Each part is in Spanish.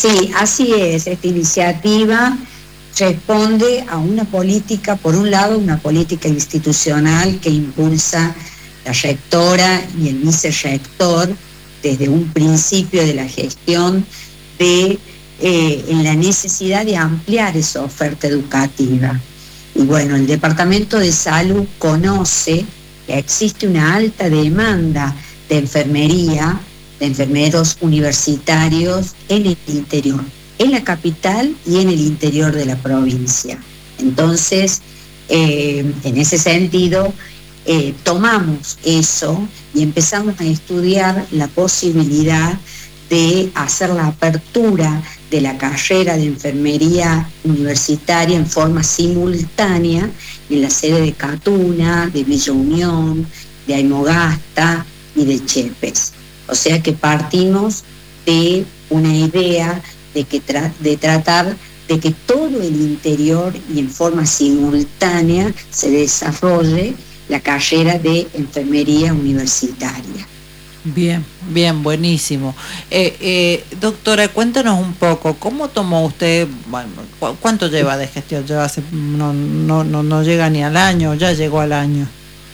Sí, así es. Esta iniciativa responde a una política, por un lado, una política institucional que impulsa la rectora y el vicerrector desde un principio de la gestión en la necesidad de ampliar esa oferta educativa. Y bueno, el Departamento de Salud conoce que existe una alta demanda de enfermería, de enfermeros universitarios en el interior, en la capital y en el interior de la provincia. Entonces, en ese sentido, tomamos eso y empezamos a estudiar la posibilidad de hacer la apertura de la carrera de enfermería universitaria en forma simultánea en la sede de Catuna, de Villa Unión, de Aymogasta y de Chepes. O sea que partimos de una idea de tratar de que todo el interior y en forma simultánea se desarrolle la carrera de enfermería universitaria. Bien, bien, buenísimo. Doctora, cuéntanos un poco, ¿cómo tomó usted, bueno, cuánto lleva de gestión? Lleva no llega ni al año, ya llegó al año.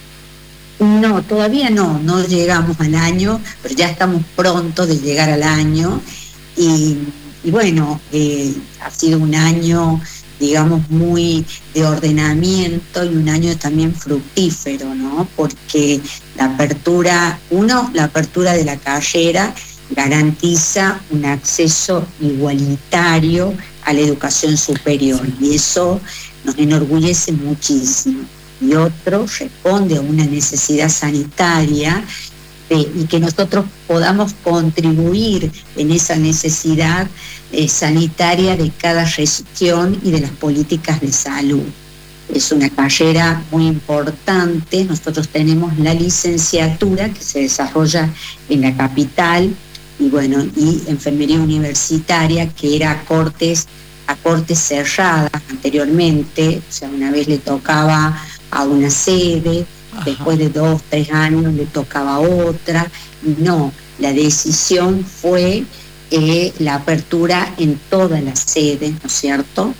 No, todavía no llegamos al año, pero ya estamos pronto de llegar al año y bueno, ha sido un año, digamos, muy de ordenamiento y un año también fructífero, ¿no? Porque la apertura de la carrera garantiza un acceso igualitario a la educación superior y eso nos enorgullece muchísimo. Y otro responde a una necesidad sanitaria y que nosotros podamos contribuir en esa necesidad sanitaria de cada región y de las políticas de salud. Es una carrera muy importante. Nosotros tenemos la licenciatura que se desarrolla en la capital y enfermería universitaria que era a cortes cerradas anteriormente, o sea, una vez le tocaba a una sede, después de 2, 3 años le tocaba a otra. No, la decisión fue la apertura en todas las sedes, ¿no es cierto?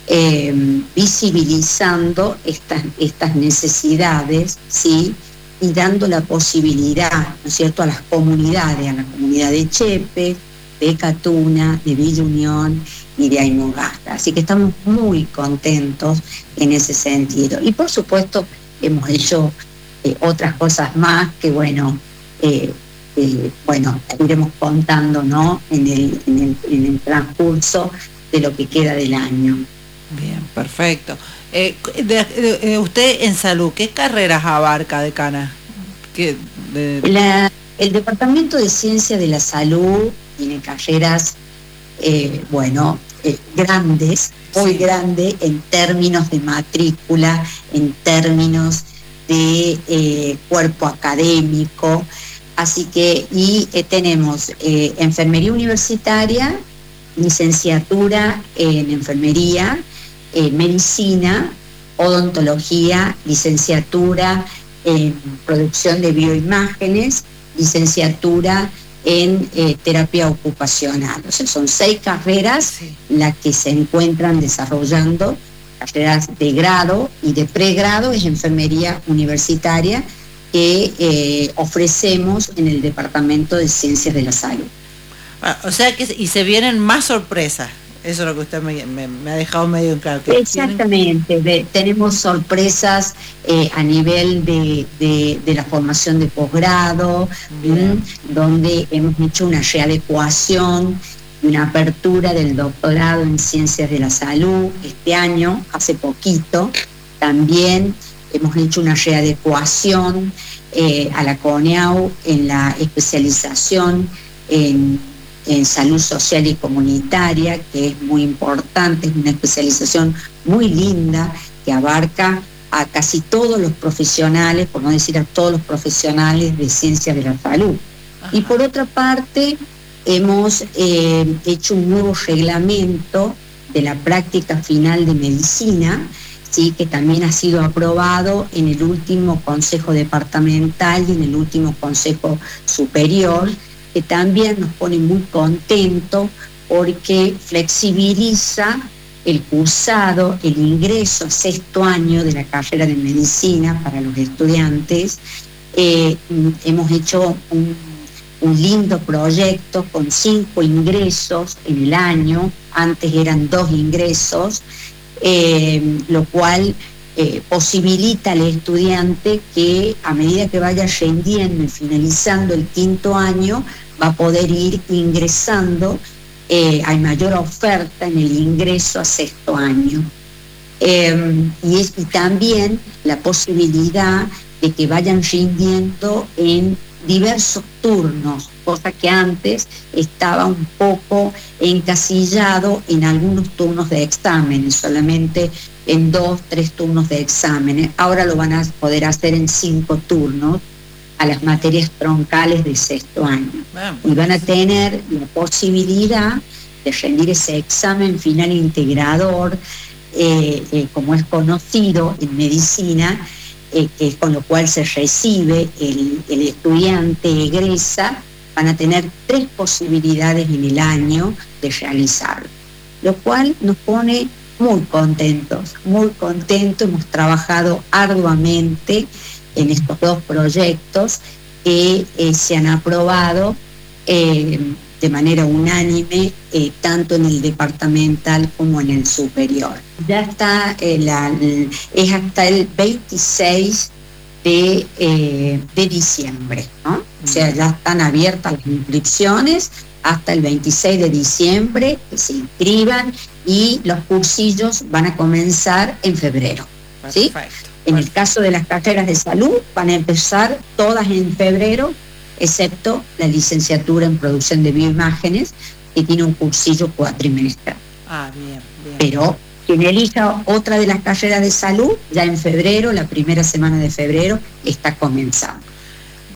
Visibilizando estas necesidades, ¿sí? Y dando la posibilidad, ¿no es cierto?, a las comunidades, a la comunidad de Chepe, de Catuna, de Villa Unión y de Aymogasta. Así que estamos muy contentos en ese sentido. Y por supuesto hemos hecho otras cosas más que iremos contando, ¿no?, en el transcurso de lo que queda del año. Bien, perfecto. Usted en salud, ¿qué carreras abarca, decana? El Departamento de Ciencias de la Salud tiene carreras, grandes, muy grandes en términos de matrícula, en términos de cuerpo académico. Así que, tenemos enfermería universitaria, licenciatura en enfermería, medicina, odontología, licenciatura en producción de bioimágenes, licenciatura en terapia ocupacional. O sea, son 6 carreras las que se encuentran desarrollando. Carreras de grado y de pregrado es enfermería universitaria que ofrecemos en el Departamento de Ciencias de la Salud. O sea que y se vienen más sorpresas. Eso es lo que usted me ha dejado medio en claro. Exactamente, tenemos sorpresas a nivel de la formación de posgrado, donde hemos hecho una readecuación y una apertura del doctorado en Ciencias de la Salud este año, hace poquito. También hemos hecho una readecuación a la CONEAU en la especialización en salud social y comunitaria, que es muy importante, es una especialización muy linda que abarca a casi todos los profesionales, por no decir a todos los profesionales de ciencias de la salud. Y por otra parte, hemos hecho un nuevo reglamento de la práctica final de medicina, ¿sí?, que también ha sido aprobado en el último Consejo Departamental y en el último Consejo Superior, que también nos pone muy contentos porque flexibiliza el cursado, el ingreso a sexto año de la carrera de medicina para los estudiantes. Hemos hecho un lindo proyecto con 5 ingresos en el año, antes eran 2 ingresos, lo cual posibilita al estudiante que a medida que vaya rindiendo y finalizando el quinto año, va a poder ir ingresando, hay mayor oferta en el ingreso a sexto año. Y también la posibilidad de que vayan rindiendo en diversos turnos, cosa que antes estaba un poco encasillado en algunos turnos de exámenes, solamente en 2, 3 turnos de exámenes. Ahora lo van a poder hacer en 5 turnos a las materias troncales de sexto año. Y van a tener la posibilidad de rendir ese examen final integrador, como es conocido en medicina, que con lo cual se recibe el estudiante, egresa. Van a tener 3 posibilidades en el año de realizarlo, lo cual nos pone muy contentos, muy contentos. Hemos trabajado arduamente en estos 2 proyectos que se han aprobado de manera unánime, tanto en el departamental como en el superior. Ya está, es hasta el 26 de diciembre, ¿no? O sea, ya están abiertas las inscripciones hasta el 26 de diciembre, que se inscriban, y los cursillos van a comenzar en febrero, ¿sí? En el caso de las carreras de salud, van a empezar todas en febrero, excepto la licenciatura en producción de bioimágenes, que tiene un cursillo cuatrimestral. Bien. Pero quien elija otra de las carreras de salud, ya en febrero, la primera semana de febrero, está comenzando.